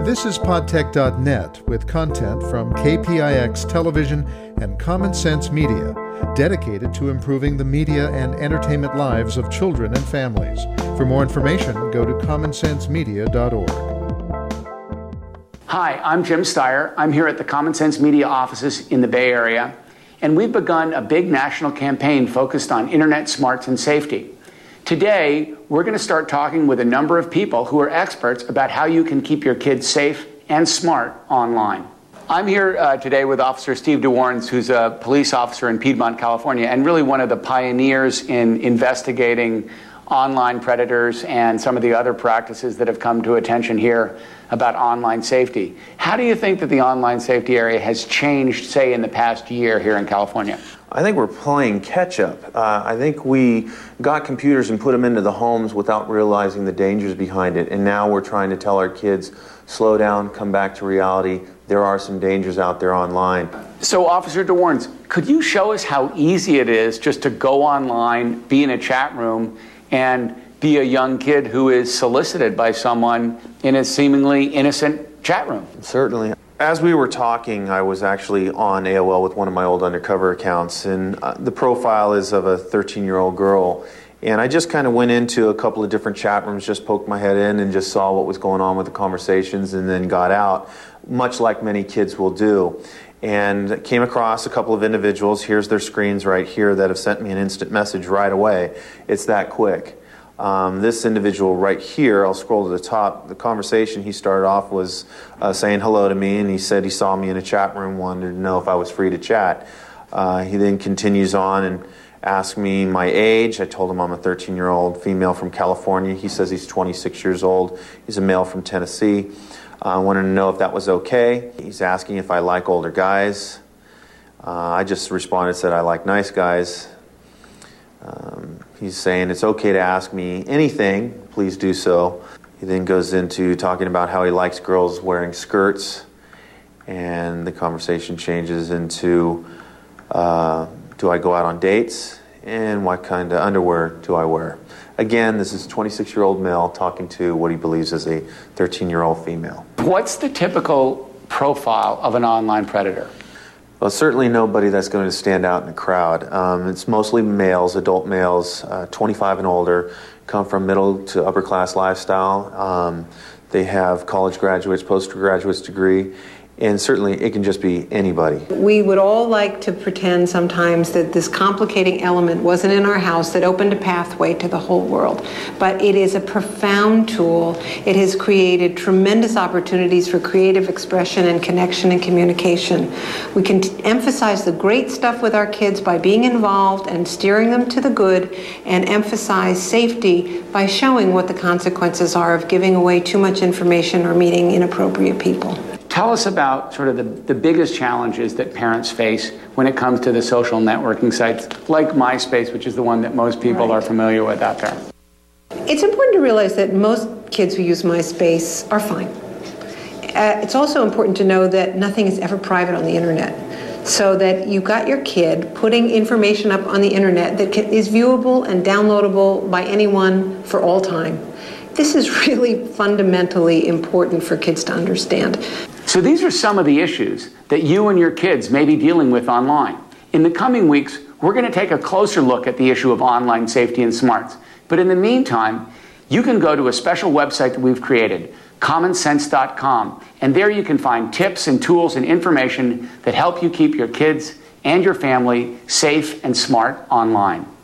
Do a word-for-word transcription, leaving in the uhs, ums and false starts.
This is podtech dot net with content from K P I X Television and Common Sense Media, dedicated to improving the media and entertainment lives of children and families. For more information, go to common sense media dot org. Hi, I'm Jim Steyer. I'm here at the Common Sense Media offices in the Bay Area, and we've begun a big national campaign focused on internet smarts and safety. Today, we're going to start talking with a number of people who are experts about how you can keep your kids safe and smart online. I'm here uh, today with Officer Steve DeWarens, who's a police officer in Piedmont, California, and really one of the pioneers in investigating online predators and some of the other practices that have come to attention here about online safety. How do you think that the online safety area has changed, say, in the past year here in California? I think we're playing catch-up. Uh, I think we got computers and put them into the homes without realizing the dangers behind it, and now we're trying to tell our kids, slow down, come back to reality. There are some dangers out there online. So, Officer DeWarens, could you show us how easy it is just to go online, be in a chat room, and be a young kid who is solicited by someone in a seemingly innocent chat room? Certainly. As we were talking, I was actually on A O L with one of my old undercover accounts, and uh, the profile is of a thirteen-year-old girl. And I just kind of went into a couple of different chat rooms, just poked my head in and just saw what was going on with the conversations, and then got out, much like many kids will do. And came across a couple of individuals, here's their screens right here, that have sent me an instant message right away. It's that quick. Um, this individual right here, I'll scroll to the top, the conversation he started off was uh, saying hello to me, and he said he saw me in a chat room, wanted to know if I was free to chat. Uh, he then continues on and asked me my age. I told him I'm a thirteen-year-old female from California. He says he's twenty-six years old. He's a male from Tennessee. I uh, wanted to know if that was okay. He's asking if I like older guys. Uh, I just responded, said I like nice guys. Um, he's saying it's okay to ask me anything, please do so. He then goes into talking about how he likes girls wearing skirts, and the conversation changes into uh, do I go out on dates, and what kind of underwear do I wear? Again, this is a twenty-six-year-old male talking to what he believes is a thirteen-year-old female. What's the typical profile of an online predator? Well, certainly nobody that's going to stand out in a crowd. Um, it's mostly males, adult males, uh, twenty-five and older, come from middle to upper class lifestyle. Um, they have college graduates, postgraduate's degree, and certainly it can just be anybody. We would all like to pretend sometimes that this complicating element wasn't in our house that opened a pathway to the whole world. But it is a profound tool. It has created tremendous opportunities for creative expression and connection and communication. We can t- emphasize the great stuff with our kids by being involved and steering them to the good, and emphasize safety by showing what the consequences are of giving away too much information or meeting inappropriate people. Tell us about sort of the, the biggest challenges that parents face when it comes to the social networking sites like MySpace, which is the one that most people right. are familiar with out there. It's important to realize that most kids who use MySpace are fine. Uh, it's also important to know that nothing is ever private on the internet, so that you've got your kid putting information up on the internet that can, is viewable and downloadable by anyone for all time. This is really fundamentally important for kids to understand. So these are some of the issues that you and your kids may be dealing with online. In the coming weeks, we're going to take a closer look at the issue of online safety and smarts. But in the meantime, you can go to a special website that we've created, common sense dot com, and there you can find tips and tools and information that help you keep your kids and your family safe and smart online.